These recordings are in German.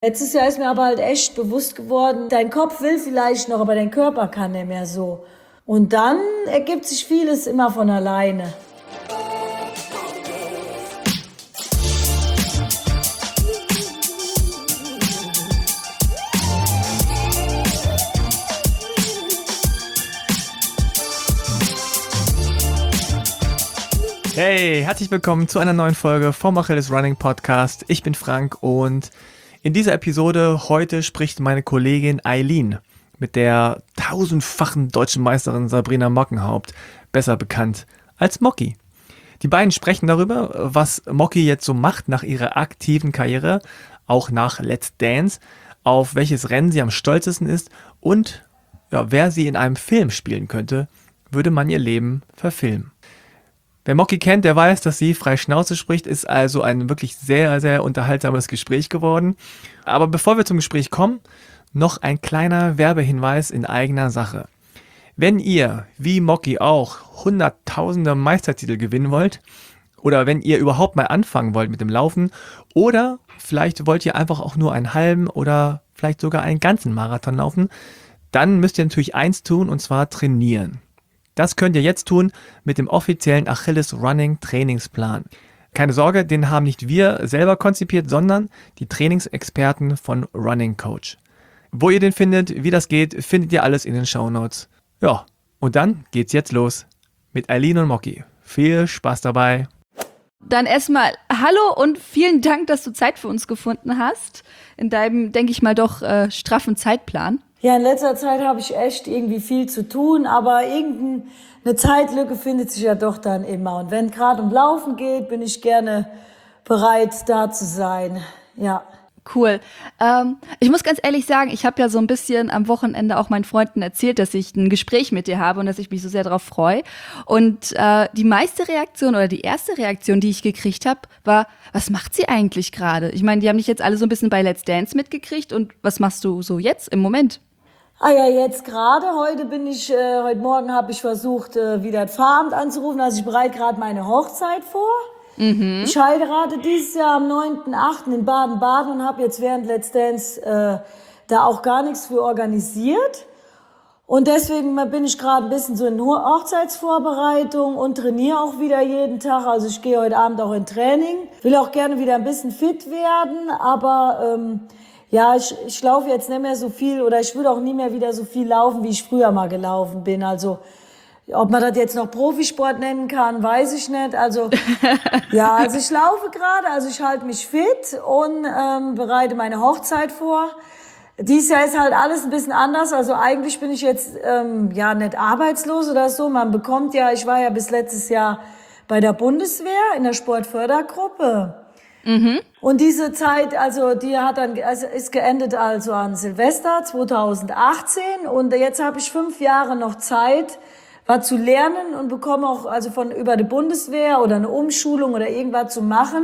Letztes Jahr ist mir aber halt echt bewusst geworden, dein Kopf will vielleicht noch, aber dein Körper kann nicht mehr so. Und dann ergibt sich vieles immer von alleine. Hey, herzlich willkommen zu einer neuen Folge vom Achilles Running Podcast. Ich bin Frank und in dieser Episode heute spricht meine Kollegin Eileen mit der tausendfachen deutschen Meisterin Sabrina Mockenhaupt, besser bekannt als Mocki. Die beiden sprechen darüber, was Mocki jetzt so macht nach ihrer aktiven Karriere, auch nach Let's Dance, auf welches Rennen sie am stolzesten ist und wer sie in einem Film spielen könnte, würde man ihr Leben verfilmen. Wer Mocki kennt, der weiß, dass sie frei Schnauze spricht, ist also ein wirklich sehr, sehr unterhaltsames Gespräch geworden. Aber bevor wir zum Gespräch kommen, noch ein kleiner Werbehinweis in eigener Sache. Wenn ihr, wie Mocki auch, hunderttausende Meistertitel gewinnen wollt, oder wenn ihr überhaupt mal anfangen wollt mit dem Laufen, oder vielleicht wollt ihr einfach auch nur einen halben oder vielleicht sogar einen ganzen Marathon laufen, dann müsst ihr natürlich eins tun, und zwar trainieren. Das könnt ihr jetzt tun mit dem offiziellen Achilles Running Trainingsplan. Keine Sorge, den haben nicht wir selber konzipiert, sondern die Trainingsexperten von Running Coach. Wo ihr den findet, wie das geht, findet ihr alles in den Shownotes. Ja, und dann geht's jetzt los mit Eileen und Mocki. Viel Spaß dabei. Dann erstmal hallo und vielen Dank, dass du Zeit für uns gefunden hast. In deinem, denke ich mal, doch straffen Zeitplan. Ja, in letzter Zeit habe ich echt irgendwie viel zu tun, aber irgendeine Zeitlücke findet sich ja doch dann immer. Und wenn gerade um Laufen geht, bin ich gerne bereit, da zu sein. Ja. Cool. Ich muss ganz ehrlich sagen, ich habe ja so ein bisschen am Wochenende auch meinen Freunden erzählt, dass ich ein Gespräch mit dir habe und dass ich mich so sehr darauf freue. Und die meiste Reaktion oder die erste Reaktion, die ich gekriegt habe, war, was macht sie eigentlich gerade? Ich meine, die haben dich jetzt alle so ein bisschen bei Let's Dance mitgekriegt. Und was machst du so jetzt im Moment? Ah ja, jetzt gerade, heute Morgen habe ich versucht, wieder das Pfarramt anzurufen. Also ich bereite gerade meine Hochzeit vor. Ich heirate dieses Jahr am 9.8. in Baden-Baden und habe jetzt während Let's Dance da auch gar nichts für organisiert. Und deswegen bin ich gerade ein bisschen so in Hochzeitsvorbereitung und trainiere auch wieder jeden Tag. Also ich gehe heute Abend auch in Training. Will auch gerne wieder ein bisschen fit werden, aber ja, ich laufe jetzt nicht mehr so viel oder ich würde auch nie mehr wieder so viel laufen, wie ich früher mal gelaufen bin. Also ob man das jetzt noch Profisport nennen kann, weiß ich nicht. Also ja, also ich laufe gerade, also ich halte mich fit und bereite meine Hochzeit vor. Dieses Jahr ist halt alles ein bisschen anders. Also eigentlich bin ich jetzt nicht arbeitslos oder so. Man bekommt ja, ich war ja bis letztes Jahr bei der Bundeswehr in der Sportfördergruppe. Und diese Zeit, also die ist geendet also an Silvester 2018 und jetzt habe ich 5 Jahre noch Zeit, was zu lernen und bekomme auch also über die Bundeswehr oder eine Umschulung oder irgendwas zu machen.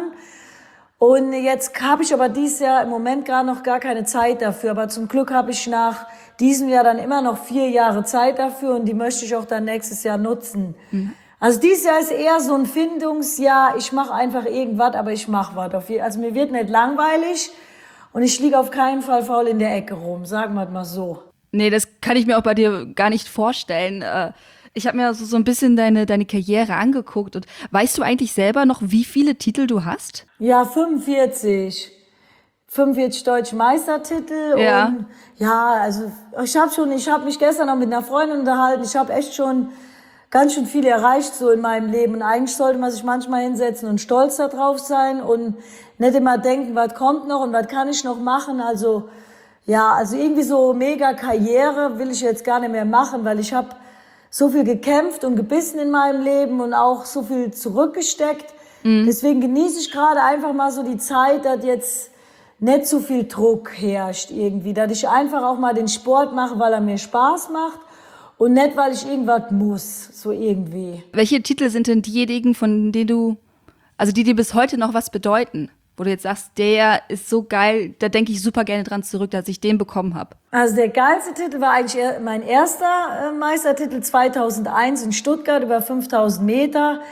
Und jetzt habe ich aber dieses Jahr im Moment noch gar keine Zeit dafür, aber zum Glück habe ich nach diesem Jahr dann immer noch 4 Jahre Zeit dafür und die möchte ich auch dann nächstes Jahr nutzen. Also dieses Jahr ist eher so ein Findungsjahr, ich mache einfach irgendwas, aber ich mache was. Also mir wird nicht langweilig und ich liege auf keinen Fall faul in der Ecke rum, sagen wir mal so. Nee, das kann ich mir auch bei dir gar nicht vorstellen. Ich habe mir so ein bisschen deine Karriere angeguckt. Und weißt du eigentlich selber noch, wie viele Titel du hast? Ja, 45. 45 deutsche Meistertitel. Ja. Und ja, also ich habe mich gestern noch mit einer Freundin unterhalten. Ich habe echt schon ganz schön viel erreicht so in meinem Leben. Und eigentlich sollte man sich manchmal hinsetzen und stolz darauf sein und nicht immer denken, was kommt noch und was kann ich noch machen. Also ja, also irgendwie so mega Karriere will ich jetzt gar nicht mehr machen, weil ich habe so viel gekämpft und gebissen in meinem Leben und auch so viel zurückgesteckt. Deswegen genieße ich gerade einfach mal so die Zeit, dass jetzt nicht so viel Druck herrscht irgendwie. Dass ich einfach auch mal den Sport mache, weil er mir Spaß macht und nicht, weil ich irgendwas muss, so irgendwie. Welche Titel sind denn diejenigen, von denen die dir bis heute noch was bedeuten? Wo du jetzt sagst, der ist so geil, da denke ich super gerne dran zurück, dass ich den bekommen habe. Also der geilste Titel war eigentlich mein erster Meistertitel 2001 in Stuttgart über 5000 Meter.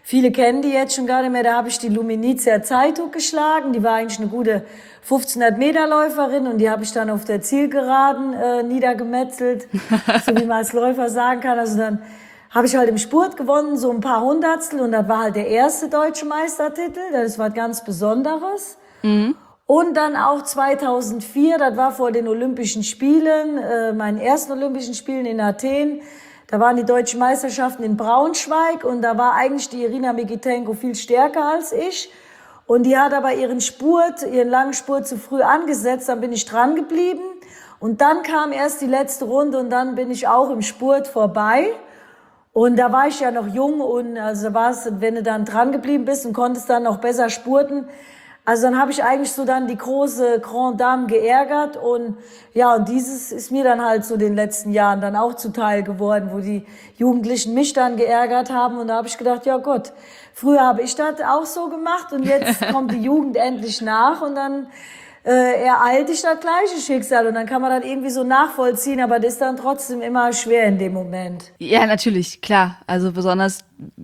viele kennen die jetzt schon gar nicht mehr, da habe ich die Luminizia Zeitung geschlagen. Die war eigentlich eine gute 1500-Meter-Läuferin und die habe ich dann auf der Zielgeraden niedergemetzelt, so wie man als Läufer sagen kann. Also dann habe ich halt im Spurt gewonnen, so ein paar Hundertstel und das war halt der erste deutsche Meistertitel. Das war ganz Besonderes. Und dann auch 2004, das war vor den Olympischen Spielen, meinen ersten Olympischen Spielen in Athen. Da waren die deutschen Meisterschaften in Braunschweig und da war eigentlich die Irina Mikitenko viel stärker als ich. Und die hat aber ihren langen Spurt zu früh angesetzt, dann bin ich dran geblieben. Und dann kam erst die letzte Runde und dann bin ich auch im Spurt vorbei. Und da war ich ja noch jung und also war es, wenn du dann dran geblieben bist und konntest dann noch besser spurten. Also dann habe ich eigentlich so dann die große Grand Dame geärgert und ja, und dieses ist mir dann halt so den letzten Jahren dann auch zuteil geworden, wo die Jugendlichen mich dann geärgert haben und da habe ich gedacht, ja Gott, früher habe ich das auch so gemacht und jetzt kommt die Jugend endlich nach und dann ereilt dich das gleiche Schicksal und dann kann man das irgendwie so nachvollziehen, aber das ist dann trotzdem immer schwer in dem Moment. Ja, natürlich, klar. Also besonders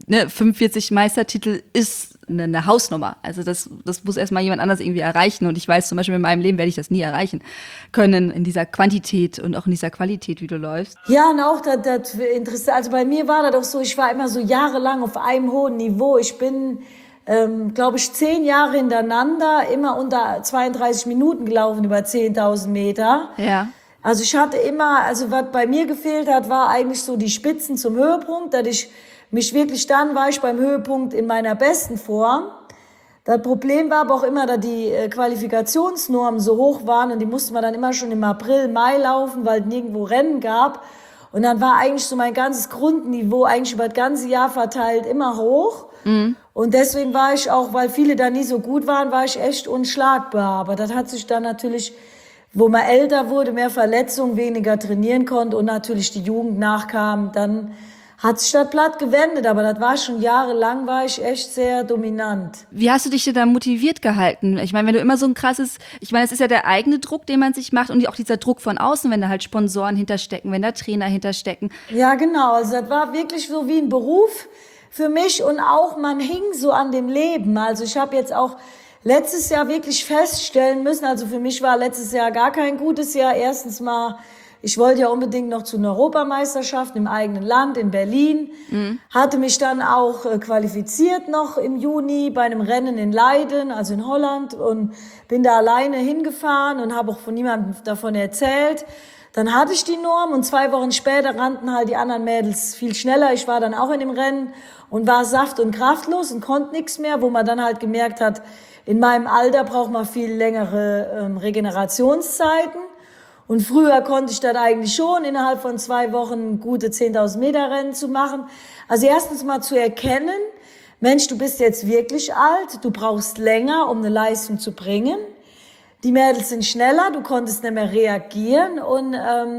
45 Meistertitel ist eine Hausnummer. Also das muss erstmal jemand anders irgendwie erreichen und ich weiß zum Beispiel in meinem Leben werde ich das nie erreichen können in dieser Quantität und auch in dieser Qualität, wie du läufst. Ja, und auch das interessant, also bei mir war das doch so, ich war immer so jahrelang auf einem hohen Niveau. Ich bin glaube ich, 10 Jahre hintereinander immer unter 32 Minuten gelaufen über 10.000 Meter. Ja. Also ich hatte immer, also was bei mir gefehlt hat, war eigentlich so die Spitzen zum Höhepunkt, dass ich mich wirklich, dann war ich beim Höhepunkt in meiner besten Form. Das Problem war aber auch immer, dass die Qualifikationsnormen so hoch waren und die musste man dann immer schon im April, Mai laufen, weil es nirgendwo Rennen gab. Und dann war eigentlich so mein ganzes Grundniveau eigentlich über das ganze Jahr verteilt immer hoch. Und deswegen war ich auch, weil viele da nie so gut waren, war ich echt unschlagbar. Aber das hat sich dann natürlich, wo man älter wurde, mehr Verletzungen, weniger trainieren konnte und natürlich die Jugend nachkam, dann hat sich das Blatt gewendet. Aber das war schon jahrelang, war ich echt sehr dominant. Wie hast du dich denn da motiviert gehalten? Ich meine, wenn du immer so ein krasses, ich meine, es ist ja der eigene Druck, den man sich macht und auch dieser Druck von außen, wenn da halt Sponsoren hinterstecken, wenn da Trainer hinterstecken. Ja, genau. Also das war wirklich so wie ein Beruf für mich und auch man hing so an dem Leben. Also ich habe jetzt auch letztes Jahr wirklich feststellen müssen, also für mich war letztes Jahr gar kein gutes Jahr. Erstens mal, ich wollte ja unbedingt noch zu einer Europameisterschaft im eigenen Land in Berlin, hatte mich dann auch qualifiziert noch im Juni bei einem Rennen in Leiden, also in Holland und bin da alleine hingefahren und habe auch von niemandem davon erzählt. Dann hatte ich die Norm und 2 Wochen später rannten halt die anderen Mädels viel schneller. Ich war dann auch in dem Rennen und war saft- und kraftlos und konnte nichts mehr, wo man dann halt gemerkt hat, in meinem Alter braucht man viel längere Regenerationszeiten. Und früher konnte ich das eigentlich schon, innerhalb von 2 Wochen gute 10.000 Meter Rennen zu machen. Also erstens mal zu erkennen, Mensch, du bist jetzt wirklich alt, du brauchst länger, um eine Leistung zu bringen. Die Mädels sind schneller, du konntest nicht mehr reagieren und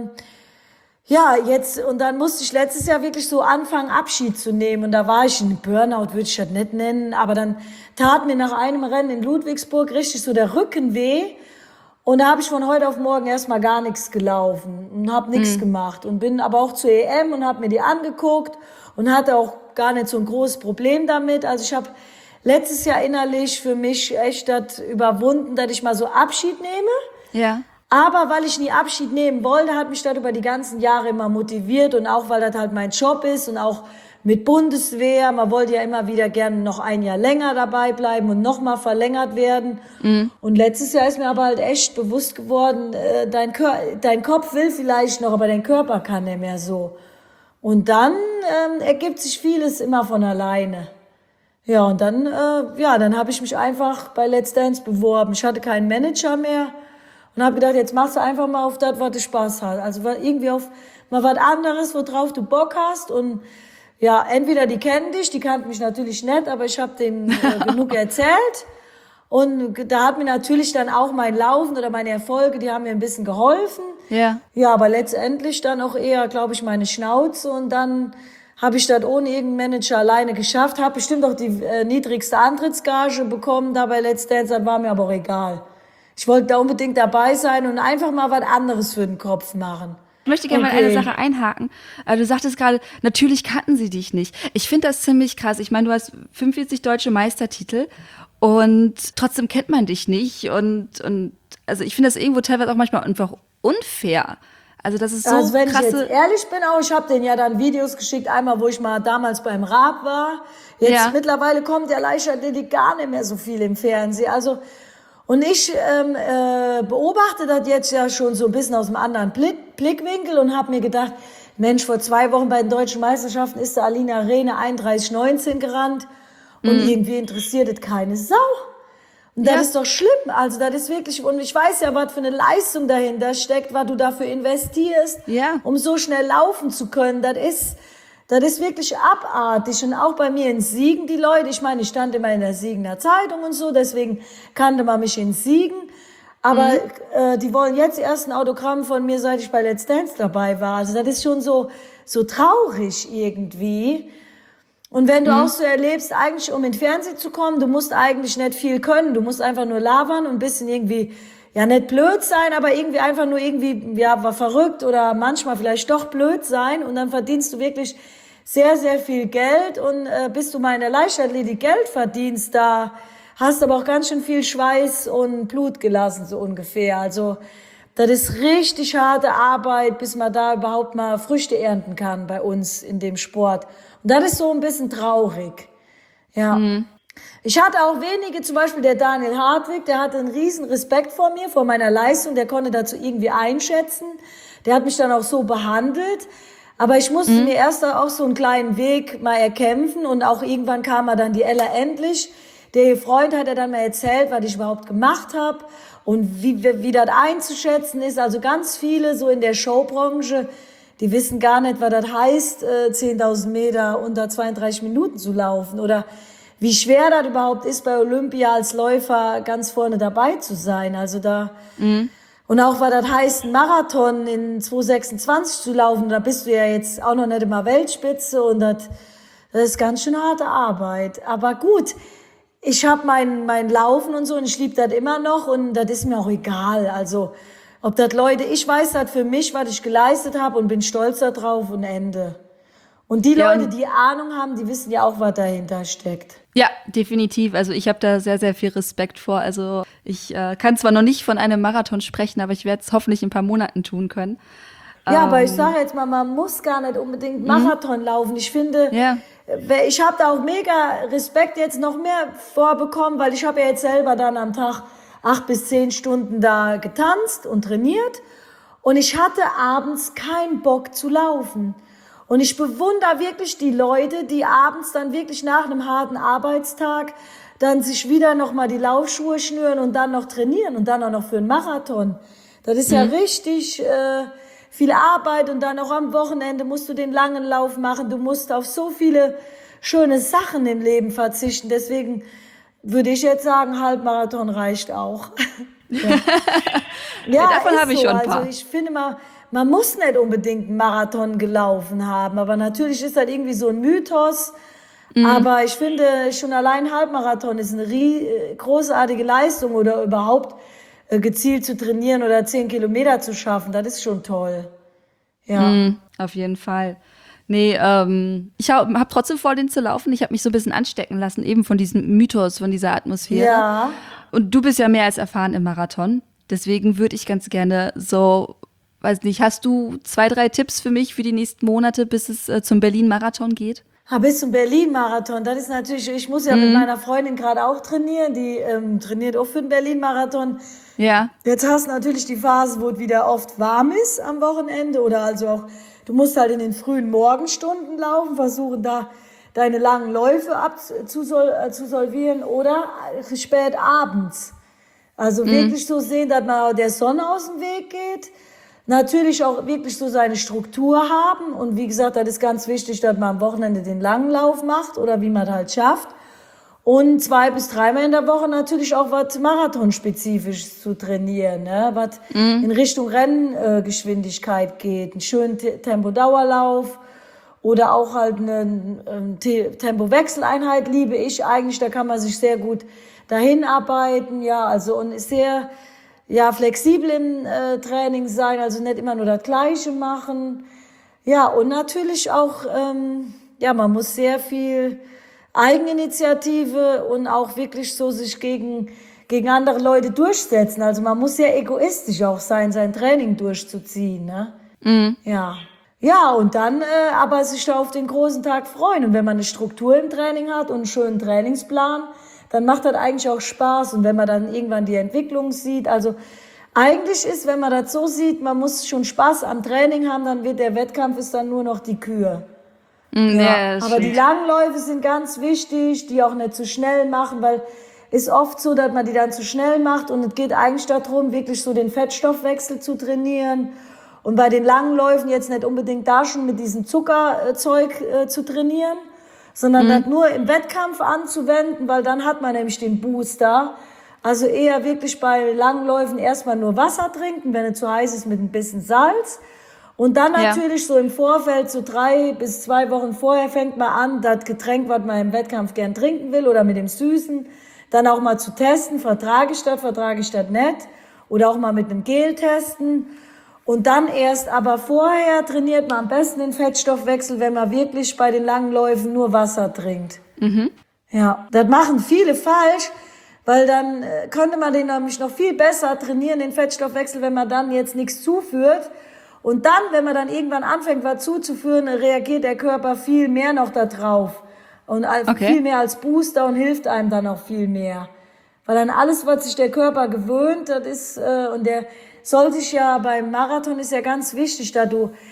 und dann musste ich letztes Jahr wirklich so anfangen, Abschied zu nehmen und da war ich in Burnout, würde ich das nicht nennen, aber dann tat mir nach einem Rennen in Ludwigsburg richtig so der Rücken weh und da habe ich von heute auf morgen erstmal gar nichts gelaufen und habe nichts gemacht und bin aber auch zur EM und habe mir die angeguckt und hatte auch gar nicht so ein großes Problem damit, also ich habe letztes Jahr innerlich für mich echt das überwunden, dass ich mal so Abschied nehme. Ja. Aber weil ich nie Abschied nehmen wollte, hat mich das über die ganzen Jahre immer motiviert und auch, weil das halt mein Job ist und auch mit Bundeswehr. Man wollte ja immer wieder gerne noch ein Jahr länger dabei bleiben und nochmal verlängert werden. Und letztes Jahr ist mir aber halt echt bewusst geworden, dein Kopf will vielleicht noch, aber dein Körper kann nicht mehr so. Und dann ergibt sich vieles immer von alleine. Ja, und dann habe ich mich einfach bei Let's Dance beworben. Ich hatte keinen Manager mehr und habe gedacht, jetzt machst du einfach mal auf das, was du Spaß hast. Also irgendwie auf mal was anderes, worauf du Bock hast. Und ja, entweder die kennen dich, die kannten mich natürlich nicht, aber ich habe denen genug erzählt. Und da hat mir natürlich dann auch mein Laufen oder meine Erfolge, die haben mir ein bisschen geholfen. Ja. Ja, aber letztendlich dann auch eher, glaube ich, meine Schnauze und dann habe ich das ohne irgendeinen Manager alleine geschafft, habe bestimmt auch die niedrigste Antrittsgage bekommen da bei Let's Dance, das war mir aber auch egal. Ich wollte da unbedingt dabei sein und einfach mal was anderes für den Kopf machen. Ich möchte gerne mal Okay. eine Sache einhaken. Du sagtest gerade, natürlich kannten sie dich nicht. Ich finde das ziemlich krass. Ich meine, du hast 45 deutsche Meistertitel und trotzdem kennt man dich nicht. Und also ich finde das irgendwo teilweise auch manchmal einfach unfair. Also das ist so Also wenn ich krasse. jetzt ehrlich bin, auch ich habe denen ja dann Videos geschickt, einmal wo ich mal damals beim Raab war. Jetzt Ja. mittlerweile kommt ja Leichtathletik gar nicht mehr so viel im Fernsehen. Also und ich beobachte das jetzt ja schon so ein bisschen aus einem anderen Blickwinkel und habe mir gedacht, Mensch, vor 2 Wochen bei den deutschen Meisterschaften ist der Alina Rehne 31,19 gerannt und irgendwie interessiert es keine Sau. Und das ist doch schlimm. Also das ist wirklich, und ich weiß ja, was für eine Leistung dahinter steckt, was du dafür investierst, Ja. um so schnell laufen zu können. Das ist wirklich abartig. Und auch bei mir in Siegen, die Leute, ich meine, ich stand immer in der Siegener Zeitung und so, deswegen kannte man mich in Siegen. Aber die wollen jetzt erst ein Autogramm von mir, seit ich bei Let's Dance dabei war. Also das ist schon so traurig irgendwie. Und wenn du auch so erlebst, eigentlich um in den Fernsehen zu kommen, du musst eigentlich nicht viel können. Du musst einfach nur labern und ein bisschen irgendwie, ja, nicht blöd sein, aber irgendwie einfach nur irgendwie, ja, war verrückt oder manchmal vielleicht doch blöd sein. Und dann verdienst du wirklich sehr, sehr viel Geld. Und bis du mal in der Leichtathletik Geld verdienst, da hast du aber auch ganz schön viel Schweiß und Blut gelassen, so ungefähr. Also das ist richtig harte Arbeit, bis man da überhaupt mal Früchte ernten kann bei uns in dem Sport. Und das ist so ein bisschen traurig. Ja. Ich hatte auch wenige, zum Beispiel der Daniel Hartwig, der hatte einen riesen Respekt vor mir, vor meiner Leistung, der konnte dazu irgendwie einschätzen. Der hat mich dann auch so behandelt. Aber ich musste mir erst auch so einen kleinen Weg mal erkämpfen und auch irgendwann kam dann die Ella Endlich. Der ihr Freund hat dann mal erzählt, was ich überhaupt gemacht habe und wie das einzuschätzen ist. Also ganz viele so in der Showbranche, die wissen gar nicht, was das heißt, 10.000 Meter unter 32 Minuten zu laufen oder wie schwer das überhaupt ist, bei Olympia als Läufer ganz vorne dabei zu sein. Also da und auch was das heißt, einen Marathon in 2,26 zu laufen, da bist du ja jetzt auch noch nicht immer Weltspitze und das ist ganz schön harte Arbeit. Aber gut, ich habe mein Laufen und so und ich liebe das immer noch und das ist mir auch egal. Also ob das Leute, ich weiß das für mich, was ich geleistet habe und bin stolz darauf und Ende. Und die Ja, Leute, und- die Ahnung haben, die wissen ja auch, was dahinter steckt. Ja, definitiv. Also ich habe da sehr, sehr viel Respekt vor. Also ich kann zwar noch nicht von einem Marathon sprechen, aber ich werde es hoffentlich in ein paar Monaten tun können. Ja, aber ich sage jetzt mal, man muss gar nicht unbedingt Marathon laufen. Ich finde, Ja. ich habe da auch mega Respekt jetzt noch mehr vorbekommen, weil ich habe ja jetzt selber dann am Tag 8 bis 10 Stunden da getanzt und trainiert und ich hatte abends keinen Bock zu laufen. Und ich bewundere wirklich die Leute, die abends dann wirklich nach einem harten Arbeitstag dann sich wieder nochmal die Laufschuhe schnüren und dann noch trainieren und dann auch noch für einen Marathon. Das ist ja richtig viel Arbeit und dann auch am Wochenende musst du den langen Lauf machen. Du musst auf so viele schöne Sachen im Leben verzichten. Deswegen würde ich jetzt sagen, Halbmarathon reicht auch. Ja, davon ist habe ich so. schon ein paar. Also ich finde mal, man muss nicht unbedingt einen Marathon gelaufen haben, aber natürlich ist das irgendwie so ein Mythos. Aber ich finde, schon allein Halbmarathon ist eine großartige Leistung oder überhaupt gezielt zu trainieren oder 10 Kilometer zu schaffen. Das ist schon toll. Ja. Auf jeden Fall. Nee, ich hab trotzdem vor, den zu laufen. Ich habe mich so ein bisschen anstecken lassen, eben von diesem Mythos, von dieser Atmosphäre. Ja. Und du bist ja mehr als erfahren im Marathon. Deswegen würde ich ganz gerne so, weiß nicht, hast du 2, 3 Tipps für mich für die nächsten Monate, bis es zum Berlin-Marathon geht? Bis zum Berlin-Marathon, das ist natürlich, ich muss ja mit meiner Freundin gerade auch trainieren, die trainiert auch für den Berlin-Marathon. Ja. Jetzt hast du natürlich die Phase, wo es wieder oft warm ist am Wochenende oder also auch, du musst halt in den frühen Morgenstunden laufen, versuchen da deine langen Läufe absolvieren oder spät abends. Also wirklich so sehen, dass man der Sonne aus dem Weg geht. Natürlich auch wirklich so seine Struktur haben. Und wie gesagt, das ist ganz wichtig, dass man am Wochenende den langen Lauf macht oder wie man das halt schafft. Und 2 bis 3 Mal in der Woche natürlich auch was Marathonspezifisch zu trainieren, ne? Was in Richtung Renngeschwindigkeit geht. Einen schönen Tempo-Dauerlauf oder auch halt eine Tempo-Wechseleinheit liebe ich eigentlich. Da kann man sich sehr gut dahin arbeiten, ja, also und ist sehr ja, flexibel im Training sein, also nicht immer nur das Gleiche machen. Ja, und natürlich auch, ja, man muss sehr viel Eigeninitiative und auch wirklich so sich gegen andere Leute durchsetzen. Also man muss sehr egoistisch auch sein Training durchzuziehen, ne? Ja. Ja, und dann aber sich da auf den großen Tag freuen. Und wenn man eine Struktur im Training hat und einen schönen Trainingsplan, dann macht das eigentlich auch Spaß. Und wenn man dann irgendwann die Entwicklung sieht, also eigentlich ist, wenn man das so sieht, man muss schon Spaß am Training haben, dann wird der Wettkampf ist dann nur noch die Kür. Ja, Aber die Langläufe sind ganz wichtig, die auch nicht zu schnell machen, weil ist oft so, dass man die dann zu schnell macht und es geht eigentlich darum, wirklich so den Fettstoffwechsel zu trainieren. Und bei den langen Läufen jetzt nicht unbedingt da schon mit diesem Zuckerzeug zu trainieren, sondern das nur im Wettkampf anzuwenden, weil dann hat man nämlich den Booster. Also eher wirklich bei langen Läufen erstmal nur Wasser trinken, wenn es zu heiß ist, mit ein bisschen Salz. Und dann natürlich so im Vorfeld, so 3 bis 2 Wochen vorher fängt man an, das Getränk, was man im Wettkampf gern trinken will oder mit dem Süßen, dann auch mal zu testen, vertrage ich das nicht. Oder auch mal mit einem Gel testen. Und dann erst, aber vorher trainiert man am besten den Fettstoffwechsel, wenn man wirklich bei den langen Läufen nur Wasser trinkt. Ja, das machen viele falsch, weil dann könnte man den nämlich noch viel besser trainieren, den Fettstoffwechsel, wenn man dann jetzt nichts zuführt. Und dann, wenn man dann irgendwann anfängt, was zuzuführen, reagiert der Körper viel mehr noch da drauf. Und viel mehr als Booster und hilft einem dann auch viel mehr. Weil dann alles, was sich der Körper gewöhnt, das ist, und der soll sich ja beim Marathon ist ja ganz wichtig, das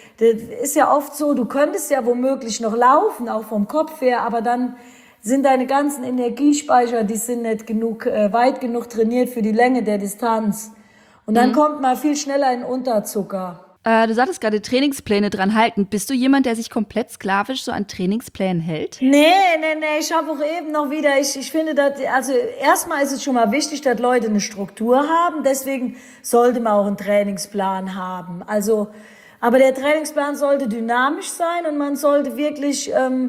ist ja oft so, du könntest ja womöglich noch laufen, auch vom Kopf her, aber dann sind deine ganzen Energiespeicher, die sind nicht weit genug trainiert für die Länge der Distanz. Und dann kommt man viel schneller in Unterzucker. Du sagtest gerade Trainingspläne dran halten. Bist du jemand, der sich komplett sklavisch so an Trainingsplänen hält? Nee, ich habe auch eben noch wieder, ich finde, also erstmal ist es schon mal wichtig, dass Leute eine Struktur haben, deswegen sollte man auch einen Trainingsplan haben. Also, aber der Trainingsplan sollte dynamisch sein und man sollte wirklich,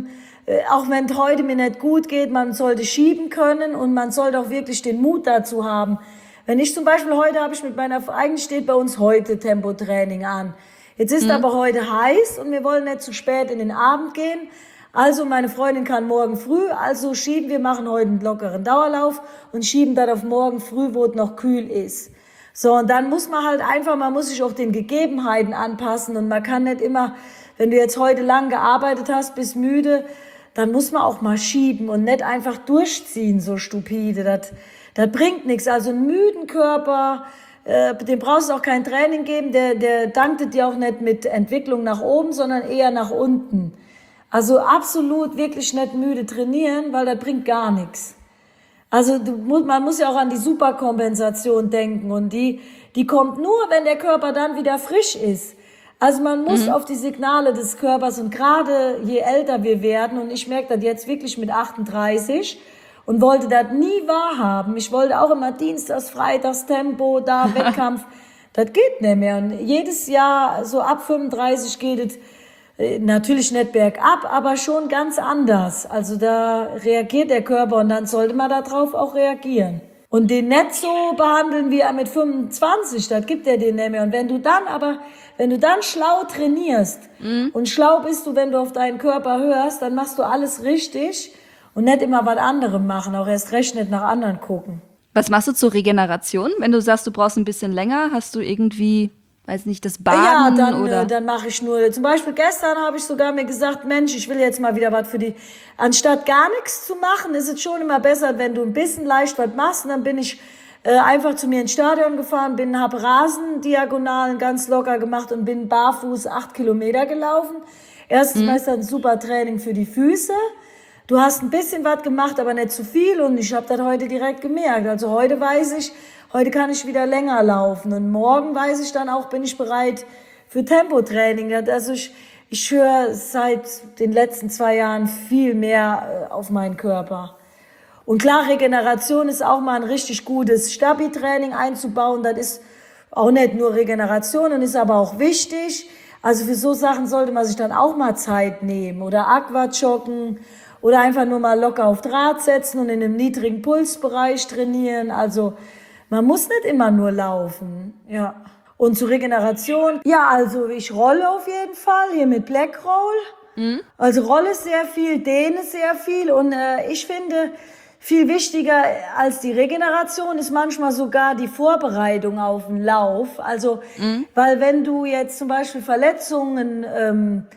auch wenn es heute mir nicht gut geht, man sollte schieben können und man sollte auch wirklich den Mut dazu haben. Wenn ich zum Beispiel heute habe ich mit eigentlich steht bei uns heute Tempotraining an. Jetzt ist aber heute heiß und wir wollen nicht zu spät in den Abend gehen. Also meine Freundin kann morgen früh, also wir machen heute einen lockeren Dauerlauf und schieben dann auf morgen früh, wo es noch kühl ist. So, und dann muss man halt einfach, man muss sich auch den Gegebenheiten anpassen und man kann nicht immer, wenn du jetzt heute lang gearbeitet hast, bist müde, dann muss man auch mal schieben und nicht einfach durchziehen, so stupide. Das bringt nichts. Also einen müden Körper, dem brauchst du auch kein Training geben, der dankt dir auch nicht mit Entwicklung nach oben, sondern eher nach unten. Also absolut wirklich nicht müde trainieren, weil das bringt gar nichts. Also man muss ja auch an die Superkompensation denken und die kommt nur, wenn der Körper dann wieder frisch ist. Also man muss auf die Signale des Körpers und gerade je älter wir werden und ich merke das jetzt wirklich mit 38 und wollte das nie wahrhaben. Ich wollte auch immer Dienstags, Freitags Tempo, da Wettkampf. Das geht nicht mehr. Und jedes Jahr, so ab 35 geht es natürlich nicht bergab, aber schon ganz anders. Also da reagiert der Körper und dann sollte man darauf auch reagieren. Und den nicht so behandeln wie er mit 25, das gibt er den nicht mehr. Und wenn du dann schlau trainierst und schlau bist du, wenn du auf deinen Körper hörst, dann machst du alles richtig und nicht immer was anderem machen, auch erst recht nicht nach anderen gucken. Was machst du zur Regeneration? Wenn du sagst, du brauchst ein bisschen länger, hast du irgendwie, weiß nicht, das Baden dann mache ich nur, zum Beispiel gestern habe ich sogar mir gesagt, Mensch, ich will jetzt mal wieder was anstatt gar nichts zu machen, ist es schon immer besser, wenn du ein bisschen leicht was machst. Und dann bin ich einfach zu mir ins Stadion gefahren, habe Rasendiagonalen ganz locker gemacht und bin barfuß 8 Kilometer gelaufen. Erstens mal ist das ein super Training für die Füße. Du hast ein bisschen was gemacht, aber nicht zu viel und ich habe das heute direkt gemerkt. Also heute weiß ich, heute kann ich wieder länger laufen und morgen weiß ich dann auch, bin ich bereit für Tempotraining. Also ich höre seit den letzten 2 Jahren viel mehr auf meinen Körper. Und klar, Regeneration ist auch mal ein richtig gutes Stabi-Training einzubauen. Das ist auch nicht nur Regeneration und ist aber auch wichtig. Also für so Sachen sollte man sich dann auch mal Zeit nehmen oder Aquajoggen oder einfach nur mal locker auf Draht setzen und in einem niedrigen Pulsbereich trainieren. Also man muss nicht immer nur laufen, ja. Und zur Regeneration, ja, also ich rolle auf jeden Fall, hier mit Black Roll. Also rolle sehr viel, dehne sehr viel und ich finde, viel wichtiger als die Regeneration ist manchmal sogar die Vorbereitung auf den Lauf. Also, weil wenn du jetzt zum Beispiel Verletzungen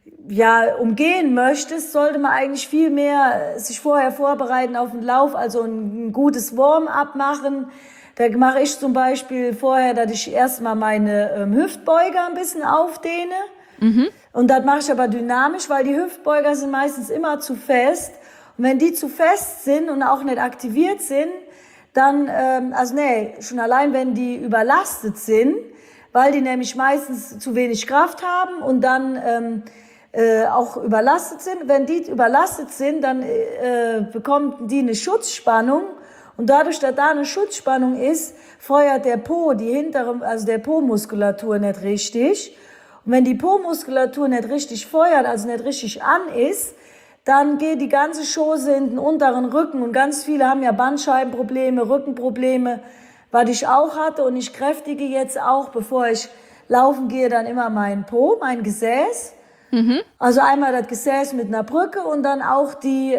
umgehen möchtest, sollte man eigentlich viel mehr sich vorher vorbereiten auf den Lauf, also ein gutes Warm-up machen. Da mache ich zum Beispiel vorher, dass ich erstmal meine Hüftbeuger ein bisschen aufdehne. Und das mache ich aber dynamisch, weil die Hüftbeuger sind meistens immer zu fest. Und wenn die zu fest sind und auch nicht aktiviert sind, dann, schon allein wenn die überlastet sind, weil die nämlich meistens zu wenig Kraft haben und dann auch überlastet sind. Wenn die überlastet sind, dann bekommen die eine Schutzspannung. Und dadurch, dass da eine Schutzspannung ist, feuert der Po, der Po-Muskulatur nicht richtig. Und wenn die Po-Muskulatur nicht richtig feuert, also nicht richtig an ist, dann geht die ganze Chose in den unteren Rücken. Und ganz viele haben ja Bandscheibenprobleme, Rückenprobleme, was ich auch hatte. Und ich kräftige jetzt auch, bevor ich laufen gehe, dann immer mein Po, mein Gesäß. Also einmal das Gesäß mit einer Brücke und dann auch die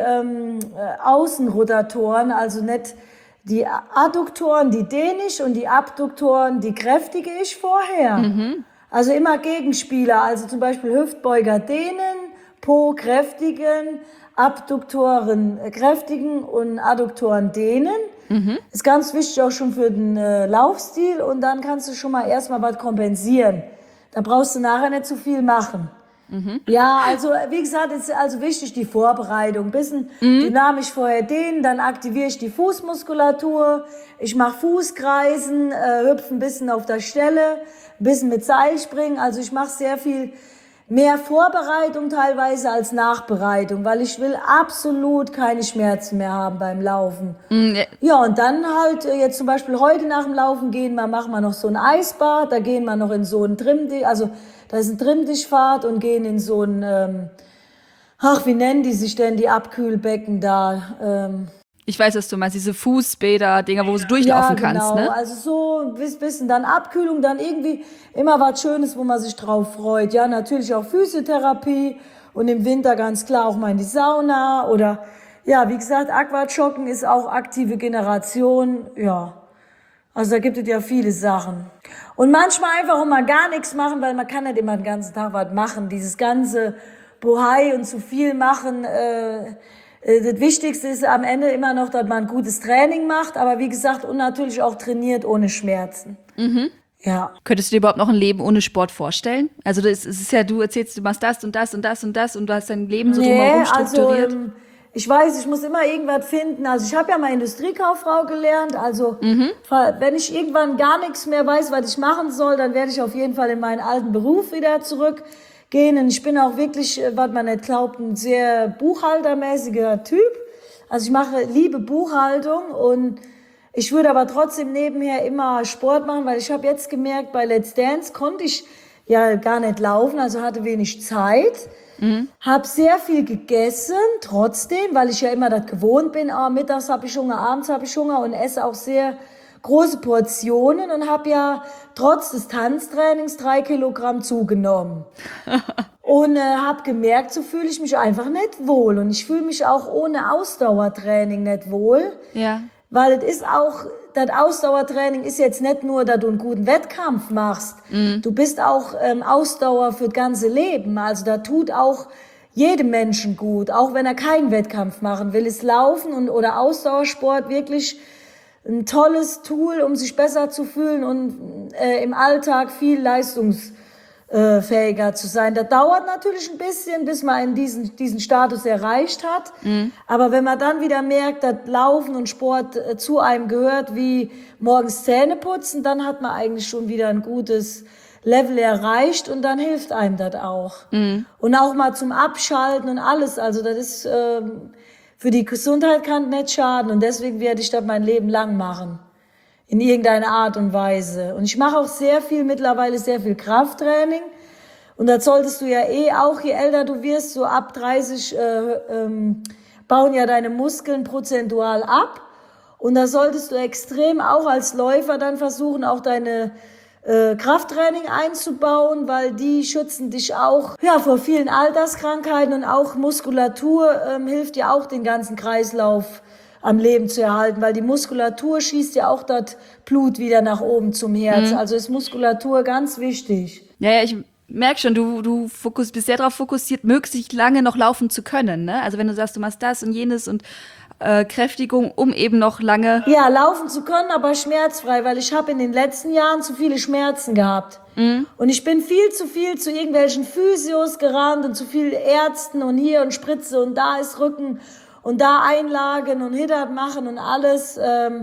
Außenrotatoren, also nicht die Adduktoren, die dehne ich und die Abduktoren, die kräftige ich vorher. Also immer Gegenspieler, also zum Beispiel Hüftbeuger dehnen, Po kräftigen, Abduktoren kräftigen und Adduktoren dehnen. Ist ganz wichtig auch schon für den Laufstil und dann kannst du schon mal erstmal was kompensieren. Da brauchst du nachher nicht zu viel machen. Ja, also wie gesagt, ist also wichtig die Vorbereitung. Bisschen dynamisch vorher dehnen, dann aktiviere ich die Fußmuskulatur. Ich mache Fußkreisen, hüpfe ein bisschen auf der Stelle, ein bisschen mit Seilspringen. Also ich mache sehr viel mehr Vorbereitung teilweise als Nachbereitung, weil ich will absolut keine Schmerzen mehr haben beim Laufen. Ja, und dann halt jetzt zum Beispiel heute nach dem Laufen machen wir noch so ein Eisbad, da gehen wir noch in so ein Trimmdicht, also da ist ein Trimmdichtfahrt und gehen in so ein, wie nennen die sich denn, die Abkühlbecken da? Ich weiß, was du meinst, diese Fußbäder-Dinger, wo du durchlaufen kannst, ne? Also so ein bisschen dann Abkühlung, dann irgendwie immer was Schönes, wo man sich drauf freut. Ja, natürlich auch Physiotherapie und im Winter ganz klar auch mal in die Sauna oder, ja, wie gesagt, Aquajoggen ist auch aktive Generation, ja. Also da gibt es ja viele Sachen. Und manchmal einfach auch mal gar nichts machen, weil man kann nicht immer den ganzen Tag was machen. Dieses ganze Bohai und zu viel machen, das Wichtigste ist am Ende immer noch, dass man ein gutes Training macht, aber wie gesagt, und natürlich auch trainiert ohne Schmerzen. Ja. Könntest du dir überhaupt noch ein Leben ohne Sport vorstellen? Also es ist ja, du erzählst, du machst das und das und das und das und du hast dein Leben so drumherum strukturiert. Also, ich weiß, ich muss immer irgendwas finden. Also ich habe ja mal Industriekauffrau gelernt. Also wenn ich irgendwann gar nichts mehr weiß, was ich machen soll, dann werde ich auf jeden Fall in meinen alten Beruf wieder zurückgehen. Und ich bin auch wirklich, was man nicht glaubt, ein sehr buchhaltermäßiger Typ. Also ich liebe Buchhaltung und ich würde aber trotzdem nebenher immer Sport machen, weil ich habe jetzt gemerkt, bei Let's Dance konnte ich ja gar nicht laufen, also hatte wenig Zeit. Hab sehr viel gegessen, trotzdem, weil ich ja immer das gewohnt bin. Mittags habe ich Hunger, abends habe ich Hunger und esse auch sehr große Portionen und habe ja trotz des Tanztrainings 3 Kilogramm zugenommen. Und habe gemerkt, so fühle ich mich einfach nicht wohl. Und ich fühle mich auch ohne Ausdauertraining nicht wohl. Ja. Weil das Ausdauertraining ist jetzt nicht nur, dass du einen guten Wettkampf machst. Du bist auch Ausdauer für das ganze Leben. Also da tut auch jedem Menschen gut, auch wenn er keinen Wettkampf machen will. Ist Laufen oder Ausdauersport wirklich ein tolles Tool, um sich besser zu fühlen und im Alltag viel leistungsfähiger zu sein. Das dauert natürlich ein bisschen, bis man diesen Status erreicht hat. Aber wenn man dann wieder merkt, dass Laufen und Sport zu einem gehört, wie morgens Zähne putzen, dann hat man eigentlich schon wieder ein gutes Level erreicht und dann hilft einem das auch. Und auch mal zum Abschalten und alles. Also das ist für die Gesundheit kann nicht schaden und deswegen werde ich das mein Leben lang machen. In irgendeiner Art und Weise. Und ich mache auch mittlerweile sehr viel Krafttraining. Und das solltest du ja auch, je älter du wirst, so ab 30 bauen ja deine Muskeln prozentual ab. Und da solltest du extrem auch als Läufer dann versuchen, auch deine Krafttraining einzubauen, weil die schützen dich auch vor vielen Alterskrankheiten, und auch Muskulatur hilft ja auch, den ganzen Kreislauf am Leben zu erhalten, weil die Muskulatur schießt ja auch das Blut wieder nach oben zum Herz. Also ist Muskulatur ganz wichtig. Ja, ich merke schon, du bist sehr darauf fokussiert, möglichst lange noch laufen zu können, ne? Also wenn du sagst, du machst das und jenes und Kräftigung, um eben noch lange... Ja, laufen zu können, aber schmerzfrei, weil ich habe in den letzten Jahren zu viele Schmerzen gehabt. Und ich bin viel zu irgendwelchen Physios gerannt und zu viel Ärzten und hier und Spritze und da ist Rücken und da Einlagen und Hittert machen und alles.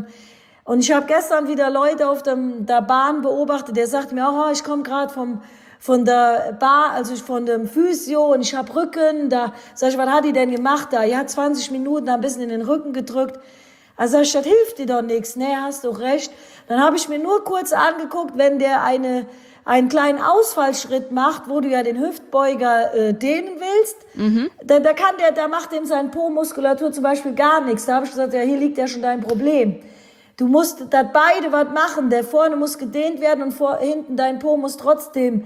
Und ich habe gestern wieder Leute auf der Bahn beobachtet, der sagt mir, oh, ich komme gerade von der Bar, also von dem Physio, und ich hab Rücken, da sag ich, was hat die denn gemacht da? Ja, 20 Minuten ein bisschen in den Rücken gedrückt. Also sag ich, das hilft dir doch nichts. Nee, hast doch recht. Dann habe ich mir nur kurz angeguckt, wenn der einen kleinen Ausfallschritt macht, wo du ja den Hüftbeuger dehnen willst, da macht dem seine Po-Muskulatur zum Beispiel gar nichts. Da habe ich gesagt, ja, hier liegt ja schon dein Problem. Du musst da beide was machen. Der vorne muss gedehnt werden und hinten dein Po muss trotzdem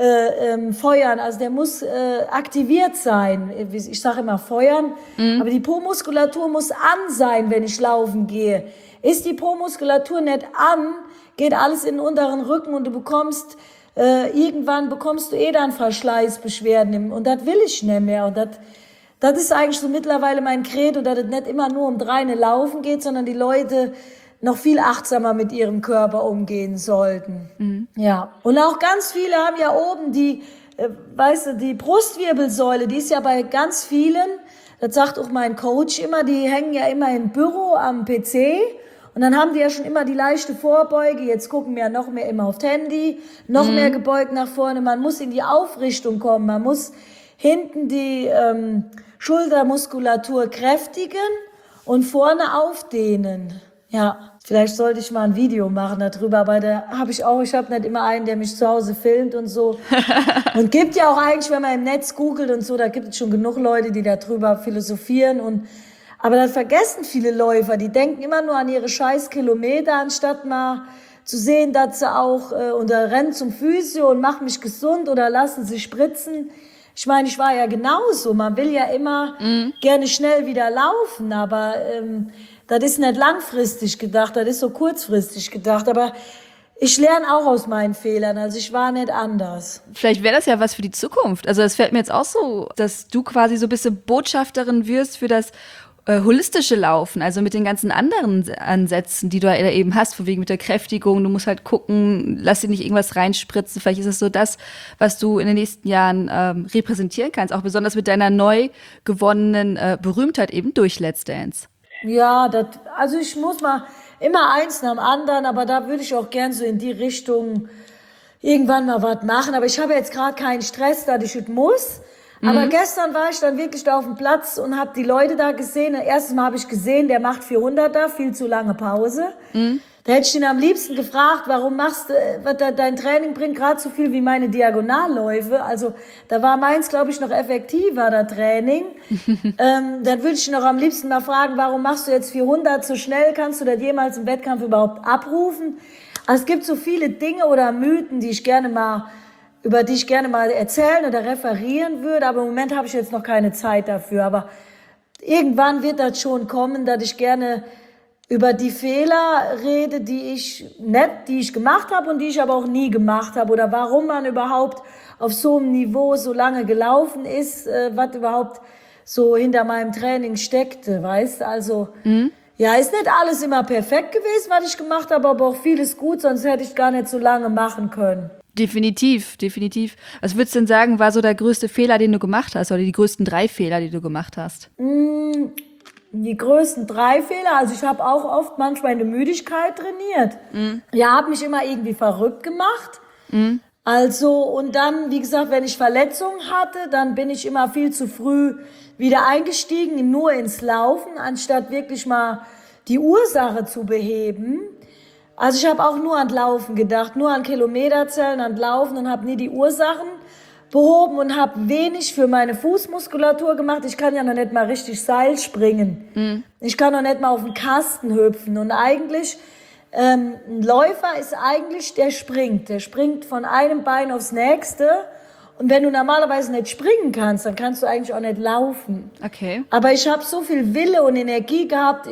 feuern. Also der muss aktiviert sein. Ich sage immer feuern. Aber die Po-Muskulatur muss an sein, wenn ich laufen gehe. Ist die Po-Muskulatur nicht an, geht alles in den unteren Rücken und du bekommst irgendwann bekommst du dann Verschleißbeschwerden. Und das will ich nicht mehr. Und das ist eigentlich so mittlerweile mein Credo, dass es nicht immer nur um reine Laufen geht, sondern die Leute noch viel achtsamer mit ihrem Körper umgehen sollten. Ja. Und auch ganz viele haben ja oben die Brustwirbelsäule, die ist ja bei ganz vielen, das sagt auch mein Coach immer, die hängen ja immer im Büro am PC und dann haben die ja schon immer die leichte Vorbeuge, jetzt gucken wir ja noch mehr immer aufs Handy, noch mehr gebeugt nach vorne, man muss in die Aufrichtung kommen, man muss hinten die Schultermuskulatur kräftigen und vorne aufdehnen. Ja, vielleicht sollte ich mal ein Video machen darüber, aber ich habe nicht immer einen, der mich zu Hause filmt und so. Und gibt ja auch eigentlich, wenn man im Netz googelt und so, da gibt es schon genug Leute, die darüber philosophieren aber das vergessen viele Läufer, die denken immer nur an ihre scheiß Kilometer, anstatt mal zu sehen, dass sie auch, oder rennen zum Physio und machen mich gesund oder lassen sich spritzen. Ich meine, ich war ja genauso, man will ja immer gerne schnell wieder laufen, aber das ist nicht langfristig gedacht, das ist so kurzfristig gedacht. Aber ich lerne auch aus meinen Fehlern, also ich war nicht anders. Vielleicht wäre das ja was für die Zukunft. Also es fällt mir jetzt auch so, dass du quasi so ein bisschen Botschafterin wirst für das holistische Laufen, also mit den ganzen anderen Ansätzen, die du da eben hast, von wegen mit der Kräftigung, du musst halt gucken, lass dir nicht irgendwas reinspritzen, vielleicht ist es so das, was du in den nächsten Jahren repräsentieren kannst, auch besonders mit deiner neu gewonnenen Berühmtheit eben durch Let's Dance. Ja, also ich muss mal immer eins nach dem anderen, aber da würde ich auch gern so in die Richtung irgendwann mal was machen, aber ich habe jetzt gerade keinen Stress, dass ich es muss. Aber gestern war ich dann wirklich da auf dem Platz und habe die Leute da gesehen. Erstes Mal habe ich gesehen, der macht 400er, viel zu lange Pause. Da hätte ich ihn am liebsten gefragt, warum machst du, dein Training bringt gerade so viel wie meine Diagonalläufe. Also da war meins, glaube ich, noch effektiver, das Training. Dann würde ich ihn noch am liebsten mal fragen, warum machst du jetzt 400 so schnell? Kannst du das jemals im Wettkampf überhaupt abrufen? Also es gibt so viele Dinge oder Mythen, über die ich gerne mal erzählen oder referieren würde, aber im Moment habe ich jetzt noch keine Zeit dafür. Aber irgendwann wird das schon kommen, dass ich gerne über die Fehler rede, die ich gemacht habe und die ich aber auch nie gemacht habe, oder warum man überhaupt auf so einem Niveau so lange gelaufen ist, was überhaupt so hinter meinem Training steckte, weißt? Also ja, ist nicht alles immer perfekt gewesen, was ich gemacht habe, aber auch vieles gut, sonst hätte ich gar nicht so lange machen können. Definitiv. Was würdest du denn sagen, war so der größte Fehler, den du gemacht hast, oder die größten 3 Fehler, die du gemacht hast? Die größten 3 Fehler, also ich habe auch oft manchmal in der Müdigkeit trainiert. Ja, habe mich immer irgendwie verrückt gemacht. Also, und dann, wie gesagt, wenn ich Verletzungen hatte, dann bin ich immer viel zu früh wieder eingestiegen, nur ins Laufen, anstatt wirklich mal die Ursache zu beheben. Also ich habe auch nur an Laufen gedacht, nur an Kilometerzählen, an Laufen und habe nie die Ursachen behoben und habe wenig für meine Fußmuskulatur gemacht. Ich kann ja noch nicht mal richtig Seil springen. Ich kann noch nicht mal auf den Kasten hüpfen. Und eigentlich, ein Läufer ist eigentlich, der springt von einem Bein aufs nächste. Und wenn du normalerweise nicht springen kannst, dann kannst du eigentlich auch nicht laufen. Okay. Aber ich habe so viel Wille und Energie gehabt.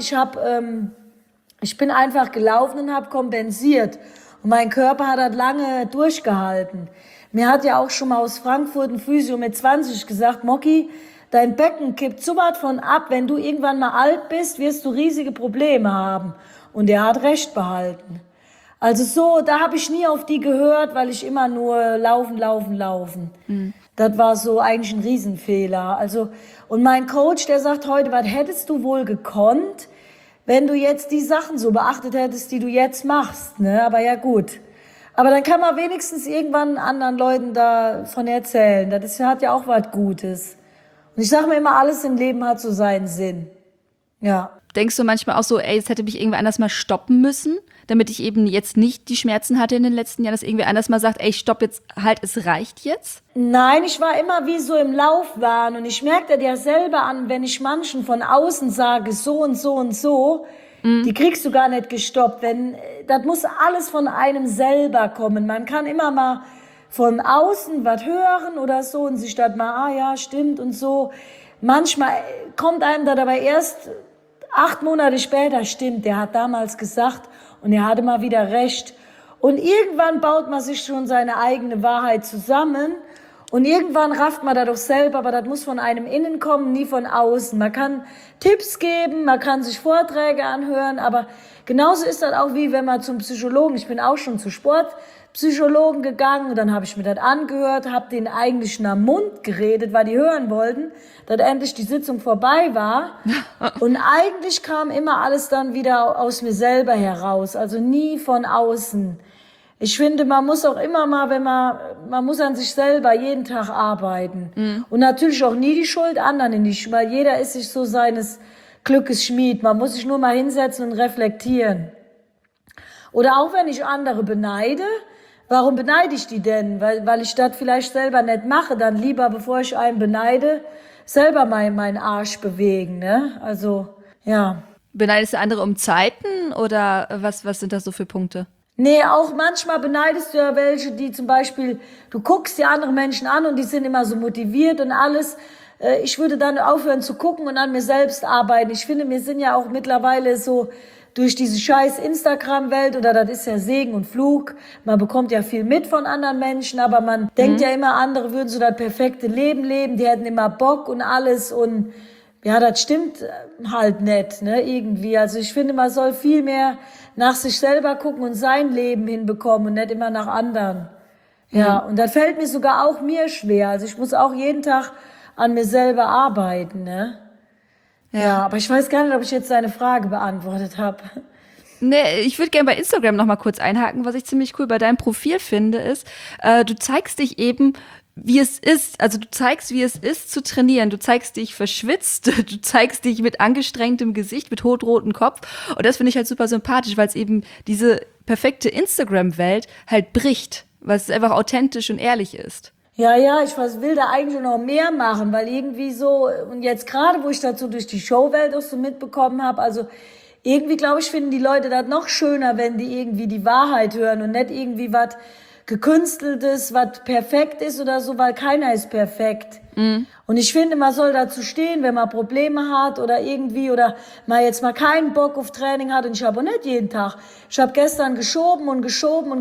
Ich bin einfach gelaufen und habe kompensiert. Und mein Körper hat das lange durchgehalten. Mir hat ja auch schon mal aus Frankfurt ein Physio mit 20 gesagt, Mocki, dein Becken kippt so weit von ab, wenn du irgendwann mal alt bist, wirst du riesige Probleme haben. Und er hat recht behalten. Also so, da habe ich nie auf die gehört, weil ich immer nur laufen. Das war so eigentlich ein Riesenfehler. Also, und mein Coach, der sagt heute, was hättest du wohl gekonnt, wenn du jetzt die Sachen so beachtet hättest, die du jetzt machst, ne? Aber ja gut. Aber dann kann man wenigstens irgendwann anderen Leuten davon erzählen. Das hat ja auch was Gutes. Und ich sage mir immer, alles im Leben hat so seinen Sinn. Ja. Denkst du manchmal auch so, ey, es hätte mich irgendwie anders mal stoppen müssen, damit ich eben jetzt nicht die Schmerzen hatte in den letzten Jahren, dass irgendwie anders mal sagt, ey, stopp jetzt, halt, es reicht jetzt? Nein, ich war immer wie so im Laufwahn und ich merkte ja selber an, wenn ich manchen von außen sage, so und so und so, die kriegst du gar nicht gestoppt. Das muss alles von einem selber kommen. Man kann immer mal von außen was hören oder so und sich dann mal, ja, stimmt und so. Manchmal kommt einem da dabei erst 8 Monate später, stimmt, der hat damals gesagt und er hatte mal wieder recht. Und irgendwann baut man sich schon seine eigene Wahrheit zusammen und irgendwann rafft man da doch selber, aber das muss von einem innen kommen, nie von außen. Man kann Tipps geben, man kann sich Vorträge anhören, aber genauso ist das auch wie wenn man zum Psychologen, ich bin auch schon zu Sportpsychologen gegangen und dann habe ich mir das angehört, habe denen eigentlich nach Mund geredet, weil die hören wollten, dass endlich die Sitzung vorbei war und eigentlich kam immer alles dann wieder aus mir selber heraus, also nie von außen. Ich finde, man muss auch immer mal, man muss an sich selber jeden Tag arbeiten. Und natürlich auch nie die Schuld anderen in die Schuld, weil jeder ist sich so seines Glückes Schmied. Man muss sich nur mal hinsetzen und reflektieren. Oder auch wenn ich andere beneide, warum beneide ich die denn? Weil ich das vielleicht selber nicht mache, dann lieber, bevor ich einen beneide, selber meinen Arsch bewegen, ne? Also, ja. Beneidest du andere um Zeiten oder was sind das so für Punkte? Nee, auch manchmal beneidest du ja welche, die zum Beispiel, du guckst dir andere Menschen an und die sind immer so motiviert und alles. Ich würde dann aufhören zu gucken und an mir selbst arbeiten. Ich finde, wir sind ja auch mittlerweile so durch diese scheiß Instagram-Welt, oder das ist ja Segen und Fluch. Man bekommt ja viel mit von anderen Menschen, aber man denkt ja immer, andere würden so das perfekte Leben leben, die hätten immer Bock und alles und ja, das stimmt halt nicht, ne, irgendwie. Also ich finde, man soll viel mehr nach sich selber gucken und sein Leben hinbekommen und nicht immer nach anderen. Ja, und das fällt mir sogar auch mir schwer. Also ich muss auch jeden Tag an mir selber arbeiten, ne. Ja, aber ich weiß gar nicht, ob ich jetzt deine Frage beantwortet habe. Nee, ich würde gerne bei Instagram noch mal kurz einhaken. Was ich ziemlich cool bei deinem Profil finde, ist, du zeigst dich eben, wie es ist, also du zeigst, wie es ist zu trainieren. Du zeigst dich verschwitzt, du zeigst dich mit angestrengtem Gesicht, mit hotrotem Kopf. Und das finde ich halt super sympathisch, weil es eben diese perfekte Instagram-Welt halt bricht, weil es einfach authentisch und ehrlich ist. Ja, ich will da eigentlich noch mehr machen, weil irgendwie so, und jetzt gerade, wo ich dazu durch die Showwelt auch so mitbekommen habe, also irgendwie, glaube ich, finden die Leute das noch schöner, wenn die irgendwie die Wahrheit hören und nicht irgendwie was Gekünsteltes, was perfekt ist oder so, weil keiner ist perfekt. Und ich finde, man soll dazu stehen, wenn man Probleme hat oder irgendwie, oder man jetzt mal keinen Bock auf Training hat, und ich habe auch nicht jeden Tag. Ich habe gestern geschoben und